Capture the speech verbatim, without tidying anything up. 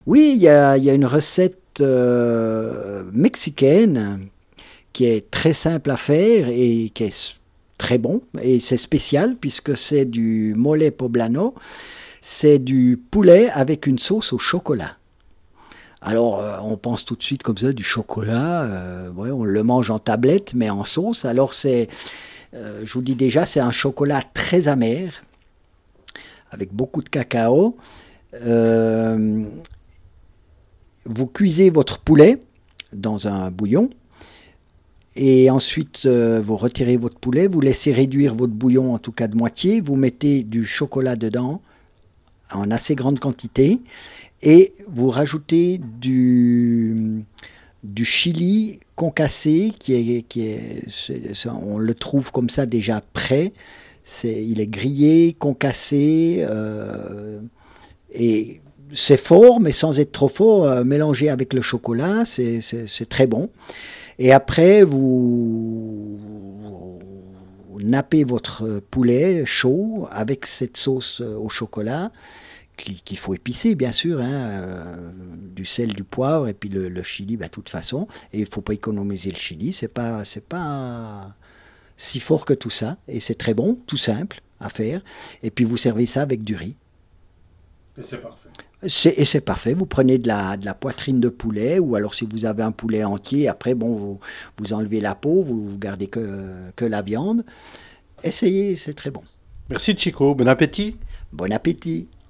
Oui, il y a, il y a une recette euh, mexicaine qui est très simple à faire et qui est s- très bon. Et c'est spécial puisque c'est du mole poblano. C'est du poulet avec une sauce au chocolat. Alors, euh, on pense tout de suite comme ça, du chocolat. Euh, ouais, on le mange en tablette, mais en sauce. Alors, c'est, euh, je vous dis déjà, c'est un chocolat très amer, avec beaucoup de cacao. Euh, vous cuisez votre poulet dans un bouillon. Et ensuite, euh, vous retirez votre poulet, vous laissez réduire votre bouillon, en tout cas de moitié. Vous mettez du chocolat dedans en assez grande quantité. Et vous rajoutez du, du chili concassé, qui est, qui est, c'est- ça, on le trouve comme ça déjà prêt. C'est, il est grillé, concassé, euh, et c'est fort, mais sans être trop fort. Euh, mélangé avec le chocolat, c'est, c'est, c'est très bon. Et après, vous, vous nappez votre poulet chaud avec cette sauce au chocolat qu'il faut épicer, bien sûr, hein, euh, du sel, du poivre, et puis le, le chili, bah, de toute façon. Et il ne faut pas économiser le chili, c'est pas, c'est pas si fort que tout ça. Et c'est très bon, tout simple à faire. Et puis vous servez ça avec du riz. Et c'est parfait. C'est, et c'est parfait, vous prenez de la, de la poitrine de poulet, ou alors si vous avez un poulet entier, après, bon, vous, vous enlevez la peau, vous, vous gardez que, que la viande. Essayez, c'est très bon. Merci Chico, bon appétit. Bon appétit!